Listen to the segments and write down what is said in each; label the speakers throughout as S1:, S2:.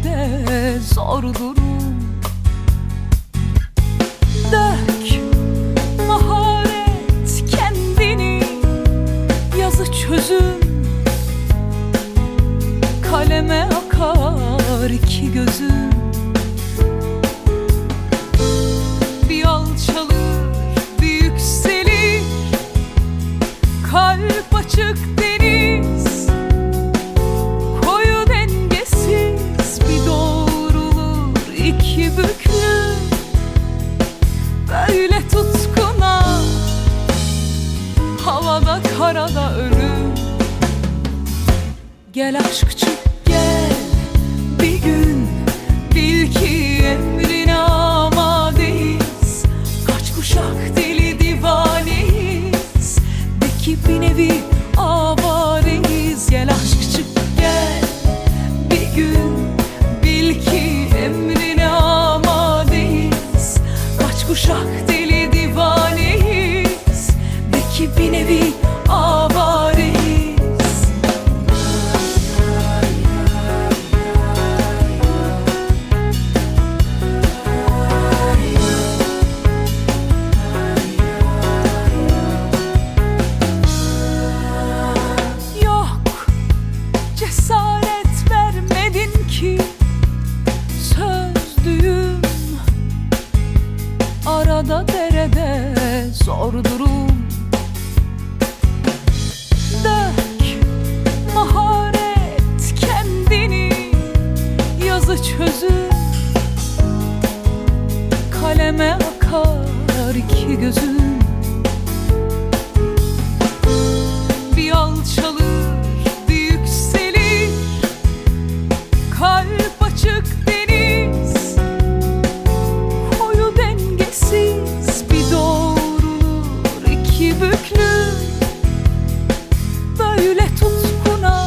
S1: derede zor durum. Dök maharet kendini, yazı çözüm, kaleme akar iki gözüm. Bir alçalır, bir yükselir, kalp açık deniz, koyu dengesiz, bir doğrulur iki büklüm. Böyle tutkuna, havada karada ölüm. Gel aşk çık gel bir gün, bil ki emrine amadeyiz. Kaç kuşak deli divaneyiz, de ki bir nevi avareyiz. Gel aşk çık gel bir gün, bil ki emrine amadeyiz. Kaç kuşak deli divaneyiz, de ki bir nevi avareyiz. Cesaret vermedin ki sözlüğüm, arada derede zor durum. Dök maharet kendini, yazı çözüm, kaleme akar iki gözüm. Bir alçalır, kalp açık deniz, koyu dengesiz, bir doğrulur iki büklüm. Böyle tutkuna,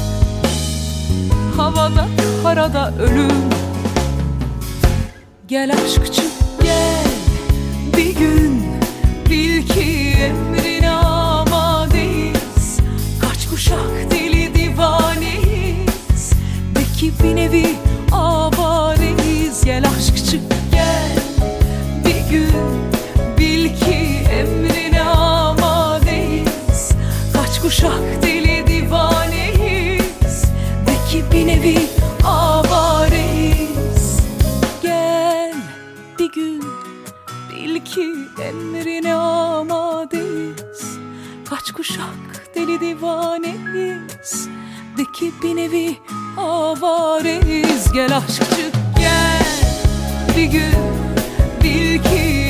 S1: havada karada ölüm. Gel aşk çık gel bir gün, bil ki emrine amadeyiz. Kaç kuşak deli divaneyiz, ki bir nevi avareyiz. Gel aşk çık gel bir gün, bil ki emrine amadeyiz. Kaç kuşak deli divaneyiz, de ki bir nevi avareyiz. Gel bir gün, bil ki emrine amadeyiz. Kaç kuşak deli divaneyiz, de ki bir nevi avareyiz. Gel aşk çık gel bir gün, bil ki